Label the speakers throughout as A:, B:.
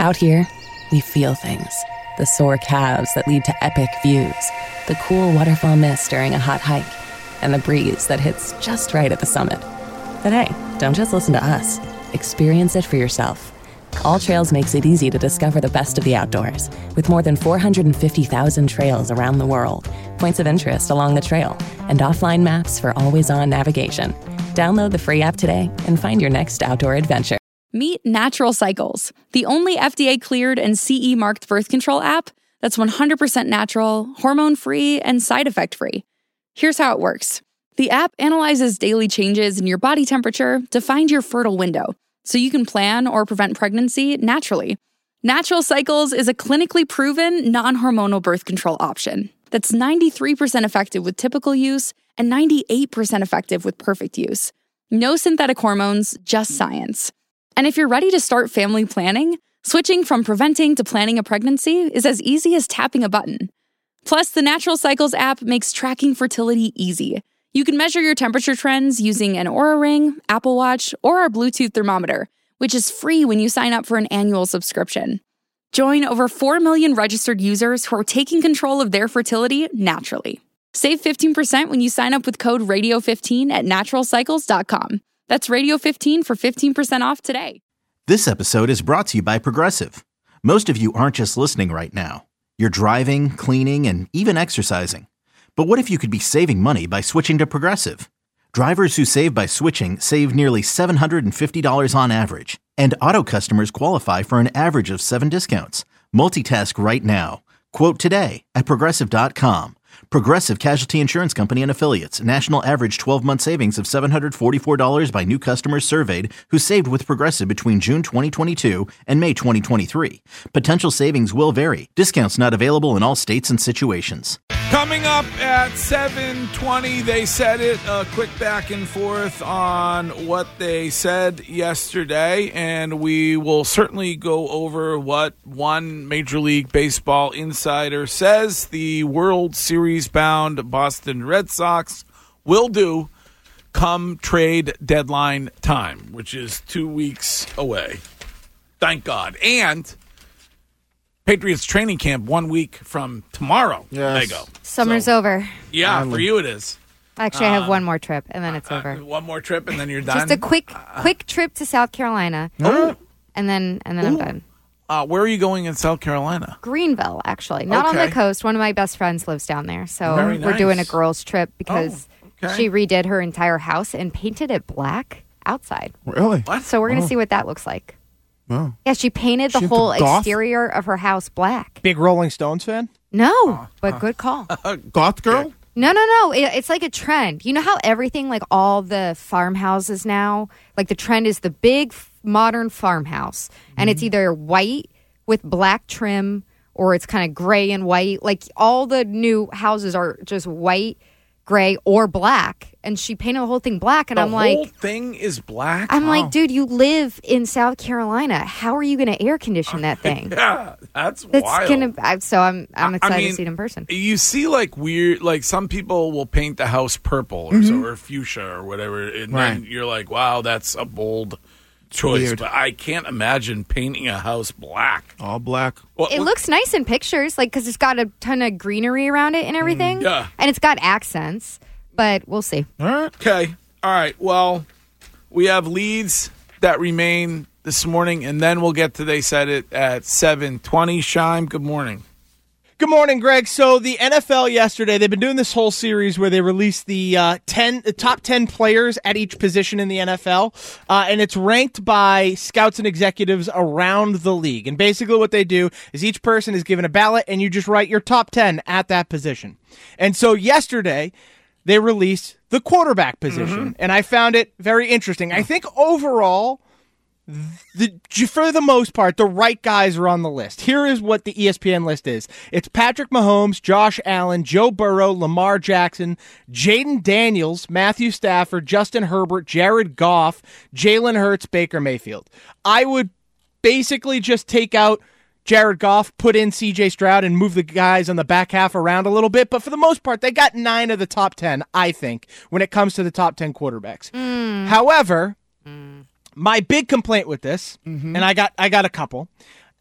A: Out here, we feel things. The sore calves that lead to epic views, the cool waterfall mist during a hot hike, and the breeze that hits just right at the summit. But hey, don't just listen to us. Experience it for yourself. All Trails makes it easy to discover the best of the outdoors, with more than 450,000 trails around the world, points of interest along the trail, and offline maps for always-on navigation. Download the free app today and find your next outdoor adventure.
B: Meet Natural Cycles, the only FDA-cleared and CE-marked birth control app that's 100% natural, hormone-free, and side effect-free. Here's how it works. The app analyzes daily changes in your body temperature to find your fertile window, so you can plan or prevent pregnancy naturally. Natural Cycles is a clinically proven, non-hormonal birth control option that's 93% effective with typical use and 98% effective with perfect use. No synthetic hormones, just science. And if you're ready to start family planning, switching from preventing to planning a pregnancy is as easy as tapping a button. Plus, the Natural Cycles app makes tracking fertility easy. You can measure your temperature trends using an Oura Ring, Apple Watch, or our Bluetooth thermometer, which is free when you sign up for an annual subscription. Join over 4 million registered users who are taking control of their fertility naturally. Save 15% when you sign up with code RADIO15 at naturalcycles.com. That's Radio15 for 15% off today.
C: This episode is brought to you by Progressive. Most of you aren't just listening right now. You're driving, cleaning, and even exercising. But what if you could be saving money by switching to Progressive? Drivers who save by switching save nearly $750 on average. And auto customers qualify for an average of 7 discounts. Multitask right now. Quote today at Progressive.com. Progressive Casualty Insurance Company and Affiliates. National average 12-month savings of $744 by new customers surveyed who saved with Progressive between June 2022 and May 2023. Potential savings will vary. Discounts not available in all states and situations.
D: Coming up at 7:20, they said it. A quick back and forth on what they said yesterday, and we will certainly go over what one Major League Baseball insider says the World Series-bound Boston Red Sox will do come trade deadline time, which is 2 weeks away. Thank God. And Patriots training camp 1 week from tomorrow.
E: Yes.
D: They go.
F: Summer's over.
D: Yeah, for you it is.
F: Actually, I have one more trip, and then it's over.
D: One more trip, and then you're done?
F: Just a quick trip to South Carolina. And then I'm done.
D: Where are you going in South Carolina?
F: Greenville, actually. Not on the coast. One of my best friends lives down there. So
D: Very nice.
F: We're doing a girls' trip because
D: okay.
F: she redid her entire house and painted it black outside.
E: Really?
D: What?
F: So we're going to see what that looks like.
E: Oh.
F: Yeah, she painted the
E: She
F: whole
E: into goth?
F: exterior of her house black.
E: Big Rolling Stones fan?
F: No, but good call.
E: Goth girl?
F: No. It's like a trend. You know how everything, like all the farmhouses now, like the trend is the big modern farmhouse. And it's either white with black trim or it's kind of gray and white. Like all the new houses are just white, gray, or black. And she painted the whole thing black. And I'm like,
D: the whole thing is black?
F: I'm like, dude, you live in South Carolina. How are you going to air condition that thing?
D: Yeah, that's wild.
F: I'm excited to see it in person.
D: You see like weird, like some people will paint the house purple or fuchsia or whatever. And then you're like, wow, that's a bold choice.
E: Weird.
D: But I can't imagine painting a house black.
E: All black.
F: It looks nice in pictures, like because it's got a ton of greenery around it and everything.
D: Yeah.
F: And it's got accents, but we'll see.
E: All right.
D: Okay. All right. Well, we have leads that remain this morning, and then we'll get to They Said It at 7:20. Shime, good morning.
E: Good morning, Greg. So the NFL yesterday, they've been doing this whole series where they release the top 10 players at each position in the NFL, and it's ranked by scouts and executives around the league. And basically what they do is each person is given a ballot, and you just write your top 10 at that position. And so yesterday, they released the quarterback position, and I found it very interesting. I think overall, for the most part, the right guys are on the list. Here is what the ESPN list is. It's Patrick Mahomes, Josh Allen, Joe Burrow, Lamar Jackson, Jaden Daniels, Matthew Stafford, Justin Herbert, Jared Goff, Jalen Hurts, Baker Mayfield. I would basically just take out Jared Goff, put in C.J. Stroud, and move the guys on the back half around a little bit. But for the most part, they got 9 of the top 10, I think, when it comes to the top 10 quarterbacks. However, my big complaint with this, and I got a couple,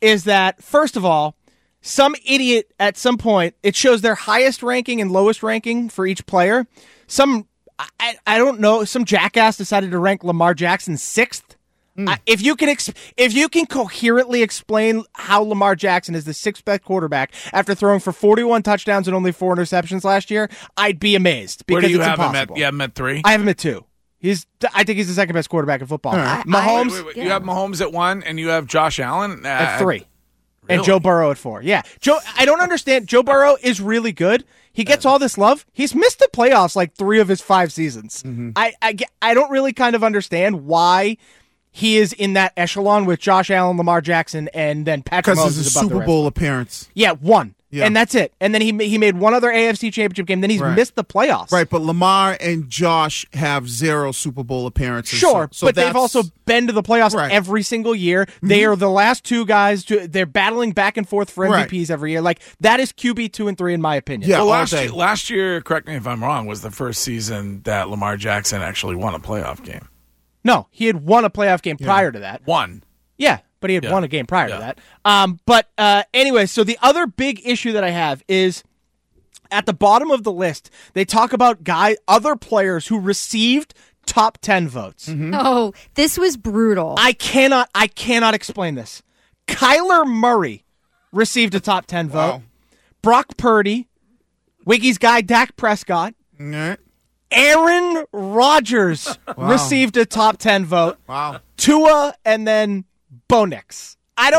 E: is that, first of all, some idiot at some point, it shows their highest ranking and lowest ranking for each player. I don't know, some jackass decided to rank Lamar Jackson 6th. If you can coherently explain how Lamar Jackson is the 6th best quarterback after throwing for 41 touchdowns and only 4 interceptions last year, I'd be amazed. Because
D: Where do you
E: it's
D: have
E: impossible.
D: him at? You have him at 3?
E: I have him at 2. I think he's the 2nd best quarterback in football. Mahomes
D: Wait. You have Mahomes at 1, and you have Josh Allen
E: at 3.
D: Really?
E: And Joe Burrow at 4. Yeah. I don't understand. Joe Burrow is really good. He gets all this love. He's missed the playoffs like 3 of his 5 seasons. Mm-hmm. I don't really kind of understand why he is in that echelon with Josh Allen, Lamar Jackson, and then Patrick Mahomes.
G: Because it's a Super Bowl appearance.
E: Yeah, 1. Yeah. And that's it. And then he made one other AFC Championship game. Then he's missed the playoffs.
G: Right, but Lamar and Josh have 0 Super Bowl appearances.
E: Sure, but they've also been to the playoffs every single year. Mm-hmm. They are the last 2 guys. They're battling back and forth for MVPs every year. Like, that is QB 2 and 3 in my opinion.
G: Yeah,
D: well, last year, correct me if I'm wrong, was the first season that Lamar Jackson actually won a playoff game.
E: No, he had won a playoff game prior to that.
D: One.
E: Yeah. But he had won a game prior to that. Anyway, so the other big issue that I have is at the bottom of the list, they talk about other players who received top 10 votes.
F: Mm-hmm. Oh, this was brutal.
E: I cannot explain this. Kyler Murray received a top 10 vote.
G: Wow.
E: Brock Purdy, Wiggy's guy Dak Prescott, Aaron Rodgers received a top 10 vote.
G: Wow.
E: Tua, and then Bo Nix. I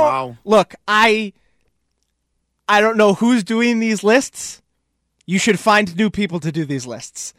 E: don't know who's doing these lists. You should find new people to do these lists.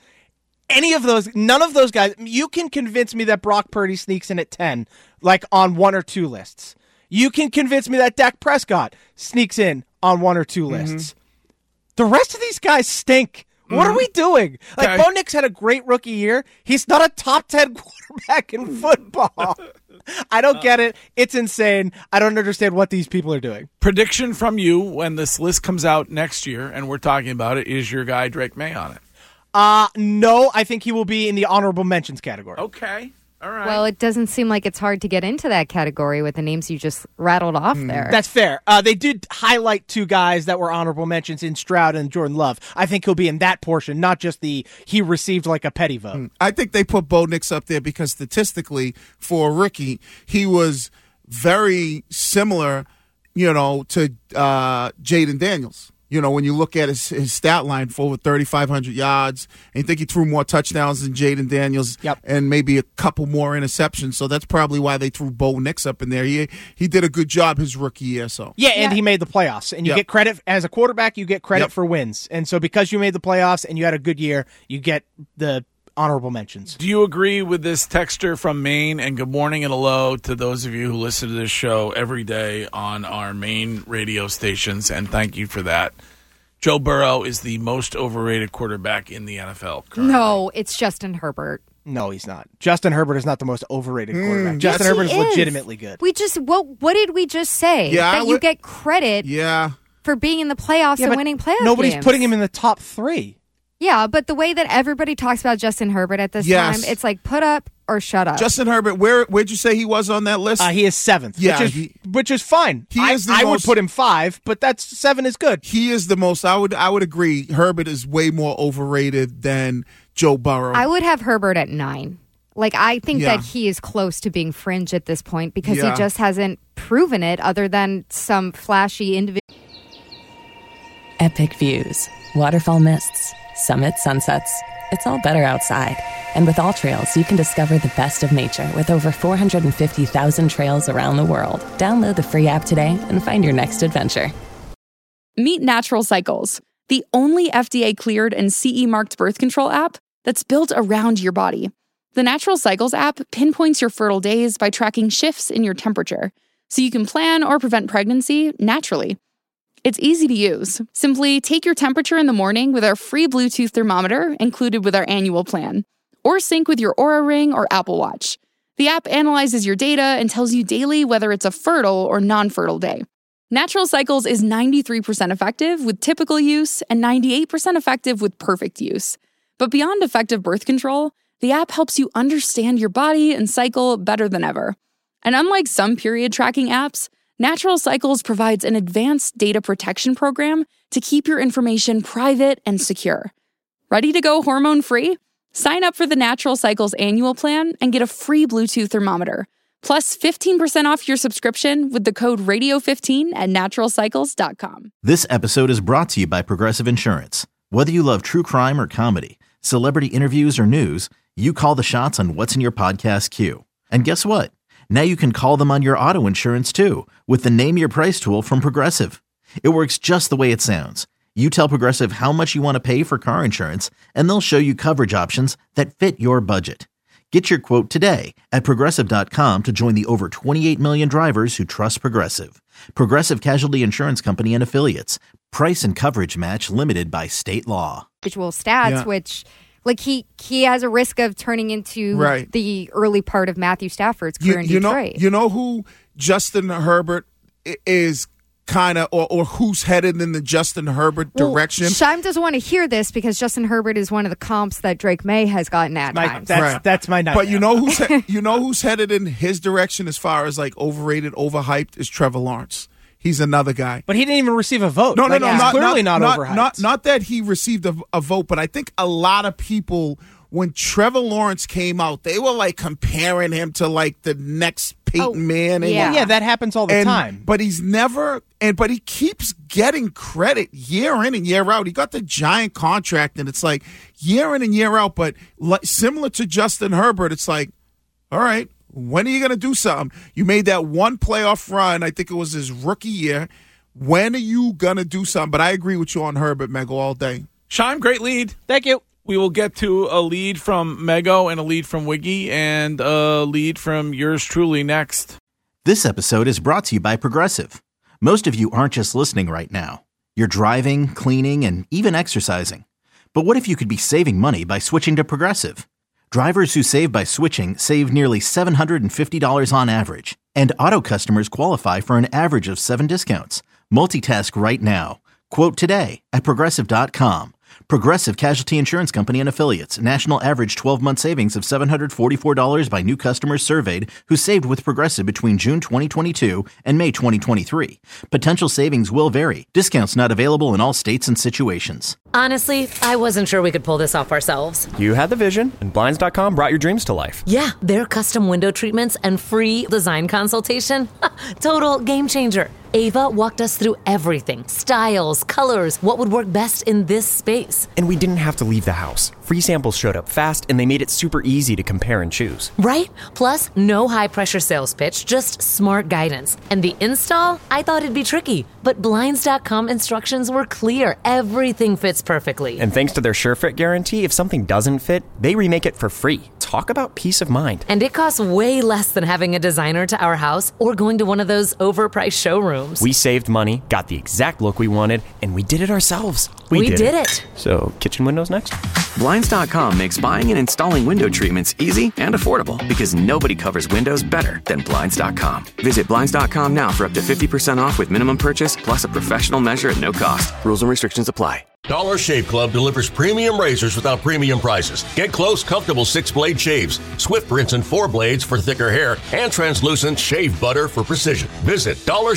E: None of those guys. You can convince me that Brock Purdy sneaks in at 10, like on 1 or 2 lists. You can convince me that Dak Prescott sneaks in on 1 or 2 lists. The rest of these guys stink. What are we doing? Like, Bo Nix had a great rookie year. He's not a top 10 quarterback in football. I don't get it. It's insane. I don't understand what these people are doing.
D: Prediction from you when this list comes out next year, and we're talking about it, is your guy Drake May on it?
E: No, I think he will be in the honorable mentions category.
D: Okay. All right.
F: Well, it doesn't seem like it's hard to get into that category with the names you just rattled off there.
E: That's fair. They did highlight 2 guys that were honorable mentions in Stroud and Jordan Love. I think he'll be in that portion, not just he received like a petty vote.
G: I think they put Bo Nix up there because statistically, for a rookie, he was very similar, to Jaden Daniels. When you look at his stat line for over 3,500 yards, and you think he threw more touchdowns than Jaden Daniels and maybe a couple more interceptions. So that's probably why they threw Bo Nix up in there. He did a good job his rookie year.
E: And he made the playoffs. And you get credit as a quarterback, you get credit for wins. And so because you made the playoffs and you had a good year, you get the honorable mentions.
D: Do you agree with this texter from Maine? And good morning and hello to those of you who listen to this show every day on our main radio stations, and thank you for that. Joe Burrow is the most overrated quarterback in the NFL currently.
F: No, it's Justin Herbert.
E: No, he's not. Justin Herbert is not the most overrated quarterback. Justin Herbert is legitimately good.
F: What did we just say? You get credit for being in the playoffs and winning playoff
E: nobody's
F: games.
E: putting him in the top 3.
F: Yeah, but the way that everybody talks about Justin Herbert at this time, it's like put up or shut up.
G: Justin Herbert, where'd you say he was on that list?
E: He is 7th, which is fine. I would put him 5, but that's 7 is good.
G: He is the most. I would agree. Herbert is way more overrated than Joe Burrow.
F: I would have Herbert at 9. Like, I think that he is close to being fringe at this point because he just hasn't proven it other than some flashy individual.
A: Epic views, waterfall mists, summit sunsets. It's all better outside. And with AllTrails, you can discover the best of nature with over 450,000 trails around the world. Download the free app today and find your next adventure.
B: Meet Natural Cycles, the only FDA-cleared and CE-marked birth control app that's built around your body. The Natural Cycles app pinpoints your fertile days by tracking shifts in your temperature, so you can plan or prevent pregnancy naturally. It's easy to use. Simply take your temperature in the morning with our free Bluetooth thermometer included with our annual plan, or sync with your Oura Ring or Apple Watch. The app analyzes your data and tells you daily whether it's a fertile or non-fertile day. Natural Cycles is 93% effective with typical use and 98% effective with perfect use. But beyond effective birth control, the app helps you understand your body and cycle better than ever. And unlike some period tracking apps, Natural Cycles provides an advanced data protection program to keep your information private and secure. Ready to go hormone-free? Sign up for the Natural Cycles annual plan and get a free Bluetooth thermometer, plus 15% off your subscription with the code radio15 at naturalcycles.com.
C: This episode is brought to you by Progressive Insurance. Whether you love true crime or comedy, celebrity interviews or news, you call the shots on what's in your podcast queue. And guess what? Now you can call them on your auto insurance too with the Name Your Price tool from Progressive. It works just the way it sounds. You tell Progressive how much you want to pay for car insurance, and they'll show you coverage options that fit your budget. Get your quote today at Progressive.com to join the over 28 million drivers who trust Progressive. Progressive Casualty Insurance Company and Affiliates. Price and coverage match limited by state law.
F: Visual stats, which, like, he has a risk of turning into the early part of Matthew Stafford's career in Detroit.
G: You know who Justin Herbert is kind of, or who's headed in the Justin Herbert direction?
F: Shime doesn't want to hear this because Justin Herbert is one of the comps that Drake May has gotten at times.
E: That's my nightmare.
G: But you know who's headed in his direction as far as like overrated, overhyped is Trevor Lawrence. He's another guy.
E: But he didn't even receive a vote.
G: No,
E: clearly not overhyped.
G: Not that he received a vote, but I think a lot of people, when Trevor Lawrence came out, they were like comparing him to like the next Peyton Manning.
E: Yeah, that happens all the time.
G: But he's never, but he keeps getting credit year in and year out. He got the giant contract, and it's like year in and year out. But similar to Justin Herbert, it's like, all right, when are you going to do something? You made that one playoff run. I think it was his rookie year. When are you going to do something? But I agree with you on Herbert, Mego, all day.
D: Shime, great lead.
E: Thank you.
D: We will get to a lead from Mego and a lead from Wiggy and a lead from yours truly next.
C: This episode is brought to you by Progressive. Most of you aren't just listening right now. You're driving, cleaning, and even exercising. But what if you could be saving money by switching to Progressive? Drivers who save by switching save nearly $750 on average. And auto customers qualify for an average of 7 discounts. Multitask right now. Quote today at Progressive.com. Progressive Casualty Insurance Company and Affiliates. National average 12-month savings of $744 by new customers surveyed who saved with Progressive between June 2022 and May 2023. Potential savings will vary. Discounts not available in all states and situations.
H: Honestly, I wasn't sure we could pull this off ourselves.
I: You had the vision, and Blinds.com brought your dreams to life.
H: Yeah, their custom window treatments and free design consultation. Total game changer. Ava walked us through everything. Styles, colors, what would work best in this space.
I: And we didn't have to leave the house. Free samples showed up fast, and they made it super easy to compare and choose.
H: Right? Plus, no high-pressure sales pitch, just smart guidance. And the install? I thought it'd be tricky, but Blinds.com instructions were clear. Everything fits perfectly.
I: And thanks to their SureFit guarantee, if something doesn't fit, they remake it for free. Talk about peace of mind.
H: And it costs way less than having a designer to our house or going to one of those overpriced showrooms.
I: We saved money, got the exact look we wanted, and we did it ourselves.
H: We did it.
I: So, kitchen windows next?
J: Blinds.com makes buying and installing window treatments easy and affordable because nobody covers windows better than Blinds.com. Visit Blinds.com now for up to 50% off with minimum purchase plus a professional measure at no cost. Rules and restrictions apply.
K: Dollar Shave Club delivers premium razors without premium prices. Get close, comfortable 6-blade shaves, swift rinse and 4 blades for thicker hair, and translucent shave butter for precision. Visit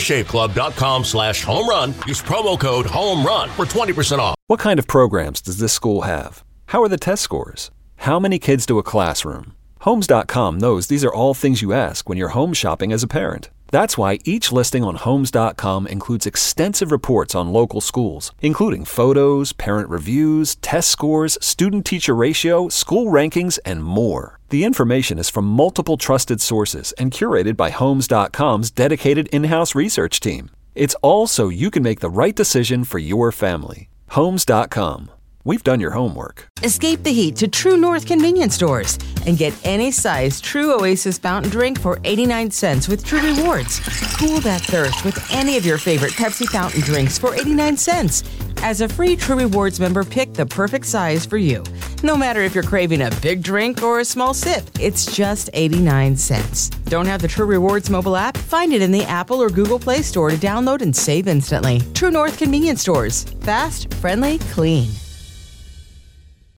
K: dollarshaveclub.com/home run. Use promo code HOMERUN for 20% off.
L: What kind of programs does this school have? How are the test scores? How many kids do a classroom? Homes.com knows these are all things you ask when you're home shopping as a parent. That's why each listing on Homes.com includes extensive reports on local schools, including photos, parent reviews, test scores, student-teacher ratio, school rankings, and more. The information is from multiple trusted sources and curated by Homes.com's dedicated in-house research team. It's all so you can make the right decision for your family. Homes.com. We've done your homework.
M: Escape the heat to True North convenience stores and get any size True Oasis fountain drink for 89 cents with True Rewards. Cool that thirst with any of your favorite Pepsi fountain drinks for 89 cents. As a free True Rewards member, pick the perfect size for you. No matter if you're craving a big drink or a small sip, it's just 89 cents. Don't have the True Rewards mobile app? Find it in the Apple or Google Play Store to download and save instantly. True North convenience stores. Fast, friendly, clean.